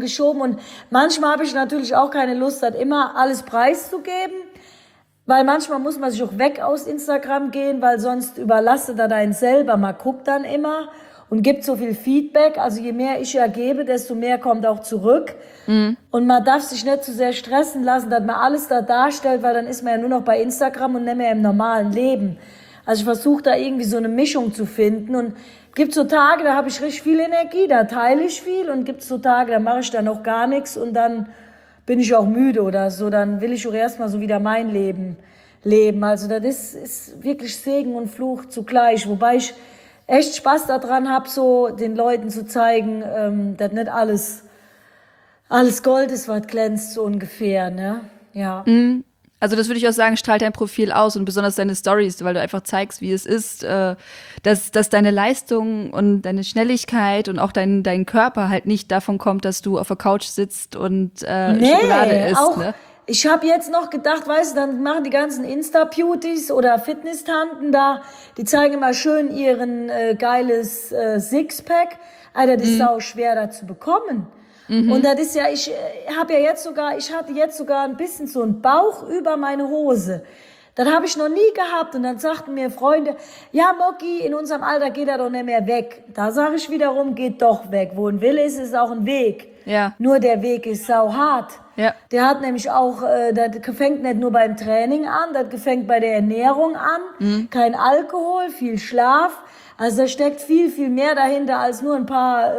manchmal habe ich natürlich auch keine Lust, das immer alles preiszugeben, weil manchmal muss man sich auch weg aus Instagram gehen, weil sonst überlastet er einen selber. Man guckt dann immer und gibt so viel Feedback. Also je mehr ich ergebe, desto mehr kommt auch zurück. Und man darf sich nicht zu sehr stressen lassen, dass man alles da darstellt, weil dann ist man ja nur noch bei Instagram und nicht mehr im normalen Leben. Also ich versuche da irgendwie so eine Mischung zu finden. Und gibt so Tage, da habe ich richtig viel Energie, da teile ich viel. Und gibt so Tage, da mache ich dann noch gar nichts und dann bin ich auch müde oder so. Dann will ich auch erstmal so wieder mein Leben leben. Also das ist wirklich Segen und Fluch zugleich. Wobei ich echt Spaß daran habe, so den Leuten zu zeigen, dass nicht alles Gold ist, was glänzt, so ungefähr, ne? Ja. Also das würde ich auch sagen, strahlt dein Profil aus und besonders deine Stories, weil du einfach zeigst, wie es ist, dass deine Leistung und deine Schnelligkeit und auch dein Körper halt nicht davon kommt, dass du auf der Couch sitzt und Schokolade isst. Auch, Ne? ich habe jetzt noch gedacht, weißt du, dann machen die ganzen Insta-Beauties oder Fitness-Tanten da, die zeigen immer schön ihren geiles Sixpack. Alter, das ist auch schwer da zu bekommen. Und das ist ja, ich hatte jetzt sogar ein bisschen so einen Bauch über meine Hose. Das habe ich noch nie gehabt. Und dann sagten mir Freunde, ja, Moki, in unserem Alter geht er doch nicht mehr weg. Da sage ich wiederum, geht doch weg. Wo ein Wille ist, ist auch ein Weg. Ja. Nur der Weg ist sauhart. Ja. Der hat nämlich auch, das fängt nicht nur beim Training an, das fängt bei der Ernährung an. Kein Alkohol, viel Schlaf. Also da steckt viel, viel mehr dahinter, als nur ein paar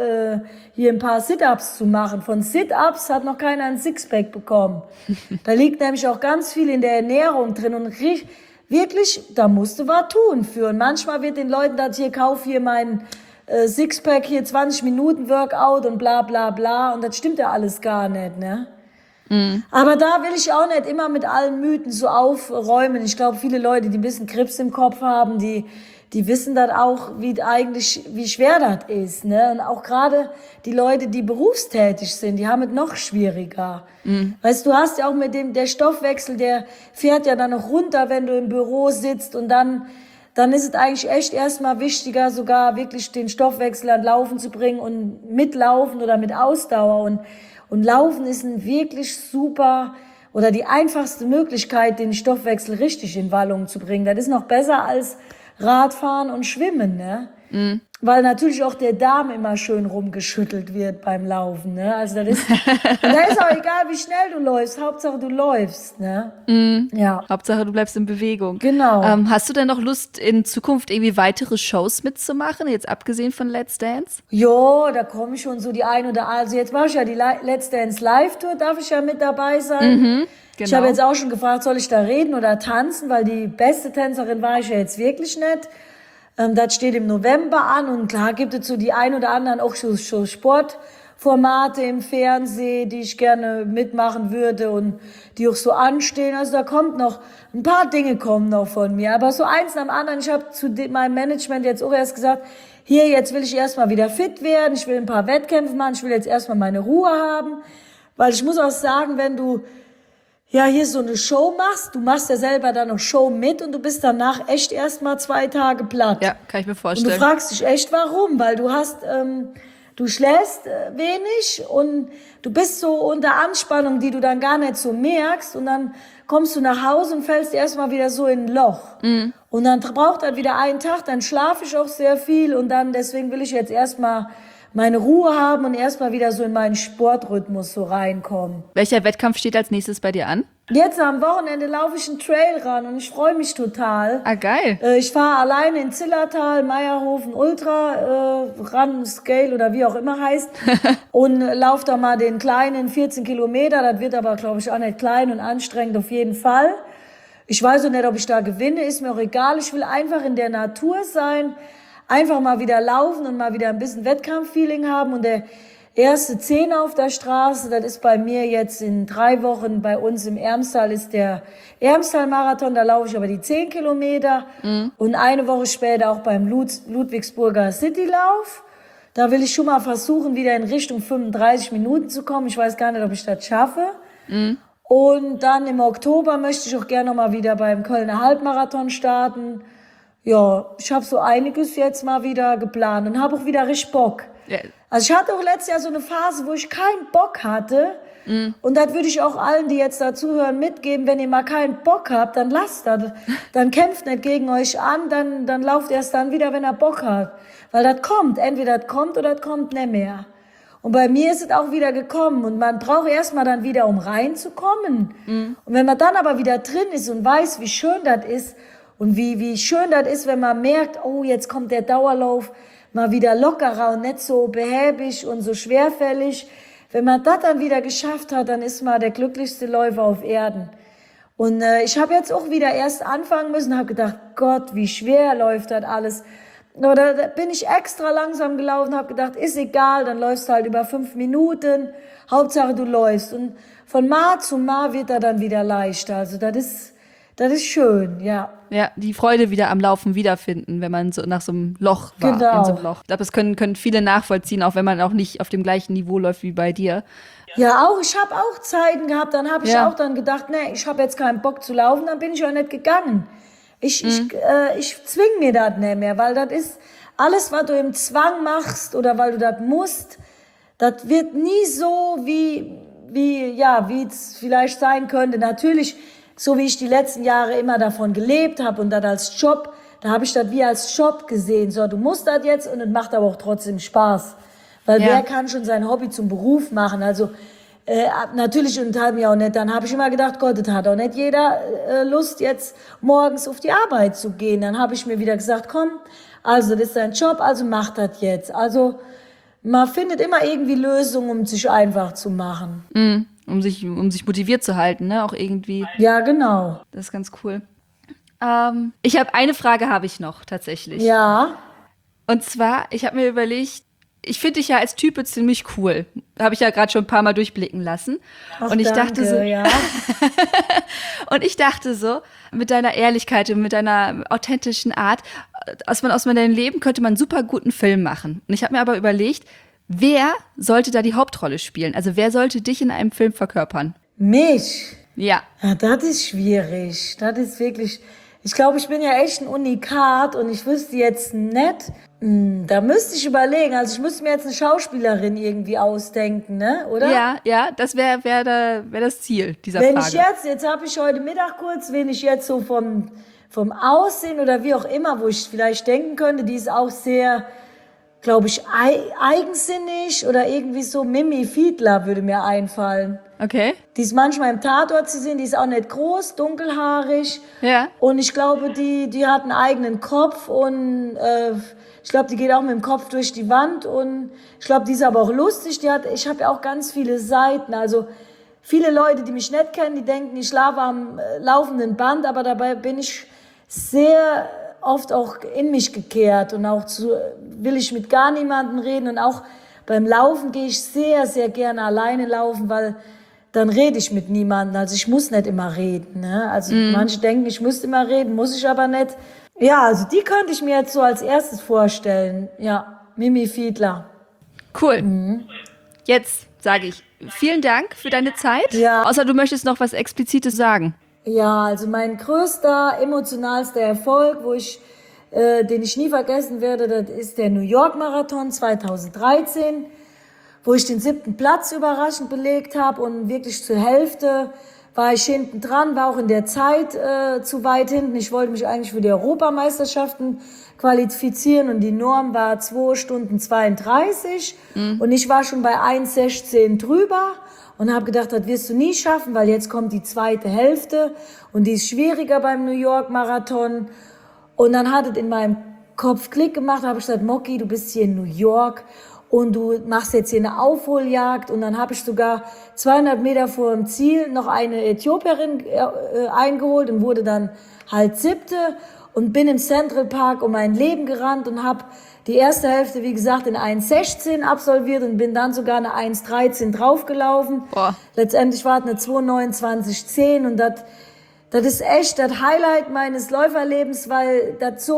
Sit-Ups zu machen. Von Sit-Ups hat noch keiner ein Sixpack bekommen. Da liegt nämlich auch ganz viel in der Ernährung drin und wirklich, da musst du was tun für. Und manchmal wird den Leuten das hier, kauf hier mein Sixpack, hier 20 Minuten Workout und bla bla bla. Und das stimmt ja alles gar nicht, ne? Aber da will ich auch nicht immer mit allen Mythen so aufräumen. Ich glaube, viele Leute, die ein bisschen Krebs im Kopf haben, die wissen das auch, wie schwer das ist, ne? Und auch gerade die Leute, die berufstätig sind, die haben es noch schwieriger. Weißt du, hast ja auch der Stoffwechsel, der fährt ja dann noch runter, wenn du im Büro sitzt und dann ist es eigentlich echt erstmal wichtiger, sogar wirklich den Stoffwechsel an Laufen zu bringen und mitlaufen oder mit Ausdauer und Laufen ist ein wirklich super oder die einfachste Möglichkeit, den Stoffwechsel richtig in Wallung zu bringen. Das ist noch besser als Radfahren und Schwimmen, ne? Weil natürlich auch der Darm immer schön rumgeschüttelt wird beim Laufen, ne? Also da ist auch egal, wie schnell du läufst, Hauptsache du läufst, ne? Ja. Hauptsache, du bleibst in Bewegung. Genau. Hast du denn noch Lust, in Zukunft irgendwie weitere Shows mitzumachen, jetzt abgesehen von Let's Dance? Jo, da komme ich schon so die ein oder also jetzt mache ich ja die Let's Dance Live Tour, darf ich ja mit dabei sein. Genau. Ich habe jetzt auch schon gefragt, soll ich da reden oder tanzen, weil die beste Tänzerin war ich ja jetzt wirklich nicht. Das steht im November an und klar gibt es so die ein oder anderen auch so Sportformate im Fernsehen, die ich gerne mitmachen würde und die auch so anstehen. Also da kommt noch, ein paar Dinge kommen noch von mir, aber so eins nach dem anderen. Ich habe zu meinem Management jetzt auch erst gesagt, hier, jetzt will ich erstmal wieder fit werden, ich will ein paar Wettkämpfe machen, ich will jetzt erstmal meine Ruhe haben, weil ich muss auch sagen, wenn du hier so eine Show machst, du machst ja selber dann noch Show mit und du bist danach echt erstmal 2 Tage platt. Ja, kann ich mir Und vorstellen. du fragst dich echt, warum? Weil du schläfst wenig und du bist so unter Anspannung, die du dann gar nicht so merkst und dann kommst du nach Hause und fällst erstmal wieder so in ein Loch. Und dann braucht das wieder einen Tag, dann schlafe ich auch sehr viel und dann, deswegen will ich jetzt erstmal meine Ruhe haben und erstmal wieder so in meinen Sportrhythmus so reinkommen. Welcher Wettkampf steht als nächstes bei dir an? Jetzt am Wochenende laufe ich einen Trail ran und ich freue mich total. Ah, geil. Ich fahre alleine in Zillertal, Meierhofen Ultra, Run, Scale oder wie auch immer heißt und laufe da mal den kleinen 14 Kilometer. Das wird aber, glaube ich, auch nicht klein und anstrengend auf jeden Fall. Ich weiß auch nicht, ob ich da gewinne, ist mir auch egal. Ich will einfach in der Natur sein, einfach mal wieder laufen und mal wieder ein bisschen Wettkampffeeling haben und der erste 10 auf der Straße, das ist bei mir jetzt in 3 Wochen bei uns im Ermstal ist der Ermstal-Marathon, da laufe ich aber die 10 Kilometer und eine Woche später auch beim Ludwigsburger Citylauf. Da will ich schon mal versuchen, wieder in Richtung 35 Minuten zu kommen. Ich weiß gar nicht, ob ich das schaffe. Und dann im Oktober möchte ich auch gerne noch mal wieder beim Kölner Halbmarathon starten. Ja, ich habe so einiges jetzt mal wieder geplant und habe auch wieder richtig Bock. Ja. Also ich hatte auch letztes Jahr so eine Phase, wo ich keinen Bock hatte. Und das würde ich auch allen, die jetzt dazuhören, mitgeben. Wenn ihr mal keinen Bock habt, dann lasst das. Dann kämpft nicht gegen euch an, dann lauft erst dann wieder, wenn er Bock hat. Weil das kommt. Entweder das kommt oder das kommt nicht mehr. Und bei mir ist es auch wieder gekommen. Und man braucht erstmal dann wieder, um reinzukommen. Und wenn man dann aber wieder drin ist und weiß, wie schön das ist und wie schön das ist, wenn man merkt, oh, jetzt kommt der Dauerlauf mal wieder lockerer und nicht so behäbig und so schwerfällig. Wenn man das dann wieder geschafft hat, dann ist man der glücklichste Läufer auf Erden. Und ich habe jetzt auch wieder erst anfangen müssen, habe gedacht, Gott, wie schwer läuft das alles. Aber da bin ich extra langsam gelaufen, habe gedacht, ist egal, dann läufst du halt über 5 Minuten, Hauptsache du läufst. Und von Mal zu Mal wird er dann wieder leichter. Also das ist schön, ja. Ja, die Freude wieder am Laufen wiederfinden, wenn man so nach so einem Loch war. Genau. In so einem Loch. Ich glaube, das können viele nachvollziehen, auch wenn man auch nicht auf dem gleichen Niveau läuft wie bei dir. Ja, auch, ich habe auch Zeiten gehabt, dann habe ich Ja. auch dann gedacht, nee, ich habe jetzt keinen Bock zu laufen, dann bin ich auch nicht gegangen. Ich zwing mir das nicht mehr, weil das ist alles, was du im Zwang machst oder weil du das musst, das wird nie so, wie es vielleicht sein könnte. Natürlich, so wie ich die letzten Jahre immer davon gelebt habe und das als Job, da habe ich das wie als Job gesehen. So, du musst das jetzt und es macht aber auch trotzdem Spaß. Weil wer kann schon sein Hobby zum Beruf machen? Also natürlich und halb Jahr auch nicht. Dann habe ich immer gedacht, Gott, das hat auch nicht jeder Lust, jetzt morgens auf die Arbeit zu gehen. Dann habe ich mir wieder gesagt, komm, also das ist dein Job, also mach das jetzt. Also man findet immer irgendwie Lösungen, um sich einfach zu machen. Um sich motiviert zu halten, ne? Auch irgendwie. Ja, genau. Das ist ganz cool. Ich habe eine Frage habe ich noch tatsächlich. Ja. Und zwar, ich habe mir überlegt, ich finde dich ja als Type ziemlich cool. Habe ich ja gerade schon ein paar Mal durchblicken lassen. Ach, und ich danke, dachte so, ja. und ich dachte so, mit deiner Ehrlichkeit und mit deiner authentischen Art, aus meinem Leben könnte man einen super guten Film machen. Und ich habe mir aber überlegt, wer sollte da die Hauptrolle spielen? Also wer sollte dich in einem Film verkörpern? Mich? Ja. Ja, das ist schwierig. Das ist wirklich, ich glaube, ich bin ja echt ein Unikat und ich wüsste jetzt nicht, da müsste ich überlegen. Also ich müsste mir jetzt eine Schauspielerin irgendwie ausdenken, ne? Oder? Ja, das wäre das Ziel dieser Wenn Frage. ich jetzt habe ich heute Mittag kurz, wenn ich jetzt so vom Aussehen oder wie auch immer, wo ich vielleicht denken könnte, die ist auch sehr, glaube ich, eigensinnig oder irgendwie so. Mimi Fiedler würde mir einfallen. Okay. Die ist manchmal im Tatort zu sehen, die ist auch nicht groß, dunkelhaarig. Ja. Und ich glaube, die hat einen eigenen Kopf und ich glaube, die geht auch mit dem Kopf durch die Wand und ich glaube, die ist aber auch lustig. Ich habe ja auch ganz viele Seiten, also viele Leute, die mich nicht kennen, die denken, ich laufe am laufenden Band, aber dabei bin ich sehr oft auch in mich gekehrt und auch will ich mit gar niemandem reden und auch beim Laufen gehe ich sehr, sehr gerne alleine laufen, weil dann rede ich mit niemandem. Also ich muss nicht immer reden. Ne? Also manche denken, ich müsste immer reden, muss ich aber nicht. Ja, also die könnte ich mir jetzt so als erstes vorstellen. Ja, Mimi Fiedler. Cool. Jetzt sage ich vielen Dank für deine Zeit. Ja. Außer du möchtest noch was Explizites sagen. Ja, also mein größter, emotionalster Erfolg, den ich nie vergessen werde, das ist der New York Marathon 2013, wo ich den 7. Platz überraschend belegt habe und wirklich zur Hälfte war ich hinten dran, war auch in der Zeit zu weit hinten. Ich wollte mich eigentlich für die Europameisterschaften qualifizieren und die Norm war 2 Stunden 32 und ich war schon bei 1,16 drüber und habe gedacht, das wirst du nie schaffen, weil jetzt kommt die zweite Hälfte und die ist schwieriger beim New York Marathon. Und dann hat es in meinem Kopf Klick gemacht, habe ich gesagt, Moki, du bist hier in New York und du machst jetzt hier eine Aufholjagd. Und dann habe ich sogar 200 Meter vor dem Ziel noch eine Äthiopierin eingeholt und wurde dann halt 7. und bin im Central Park um mein Leben gerannt und habe die erste Hälfte, wie gesagt, in 1,16 absolviert und bin dann sogar eine 1,13 draufgelaufen. Boah. Letztendlich war es eine 2,29,10 und das ist echt das Highlight meines Läuferlebens, weil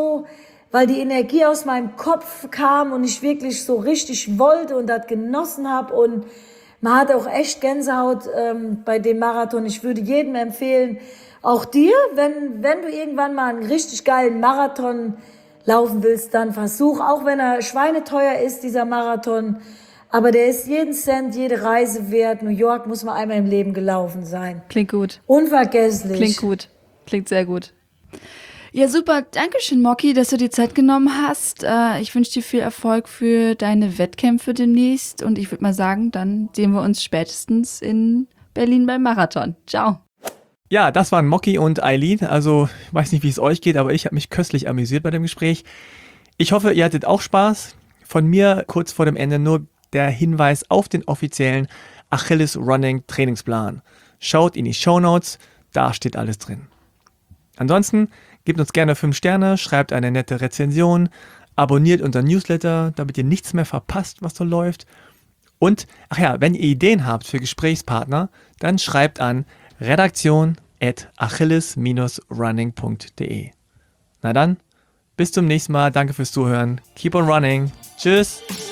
die Energie aus meinem Kopf kam und ich wirklich so richtig wollte und das genossen habe und man hatte auch echt Gänsehaut bei dem Marathon. Ich würde jedem empfehlen, auch dir, wenn du irgendwann mal einen richtig geilen Marathon laufen willst, dann versuch, auch wenn er schweineteuer ist, dieser Marathon, aber der ist jeden Cent, jede Reise wert. New York muss man einmal im Leben gelaufen sein. Klingt gut. Unvergesslich. Klingt gut. Klingt sehr gut. Ja, super. Dankeschön, Moki, dass du dir Zeit genommen hast. Ich wünsche dir viel Erfolg für deine Wettkämpfe demnächst. Und ich würde mal sagen, dann sehen wir uns spätestens in Berlin beim Marathon. Ciao. Ja, das waren Moki und Eileen. Also, ich weiß nicht, wie es euch geht, aber ich habe mich köstlich amüsiert bei dem Gespräch. Ich hoffe, ihr hattet auch Spaß. Von mir kurz vor dem Ende nur der Hinweis auf den offiziellen Achilles Running Trainingsplan. Schaut in die Shownotes, da steht alles drin. Ansonsten gebt uns gerne 5 Sterne, schreibt eine nette Rezension, abonniert unseren Newsletter, damit ihr nichts mehr verpasst, was so läuft. Und, ach ja, wenn ihr Ideen habt für Gesprächspartner, dann schreibt an redaktion@achilles-running.de. Na dann, bis zum nächsten Mal. Danke fürs Zuhören. Keep on running. Tschüss.